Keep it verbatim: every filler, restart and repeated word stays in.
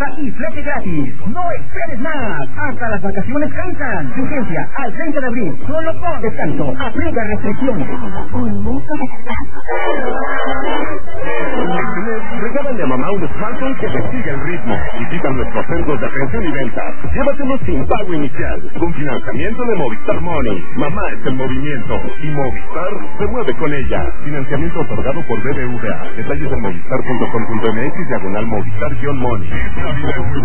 remolque y flete gratis. No esperes más. Hasta las vacaciones cansan. Vigencia al treinta de abril. Solo con descanso. Aplica restricciones. Regálale a mamá un smartphone que te siga el ritmo. Visita nuestros centros de atención y ventas. Llévatelo sin pago inicial. Con financiamiento de Movistar Money. Mamá está en movimiento. Y Movistar se mueve con ella. Financiamiento otorgado por B B V A. Detalles en movistar punto com punto m x diagonal Movistar-Money.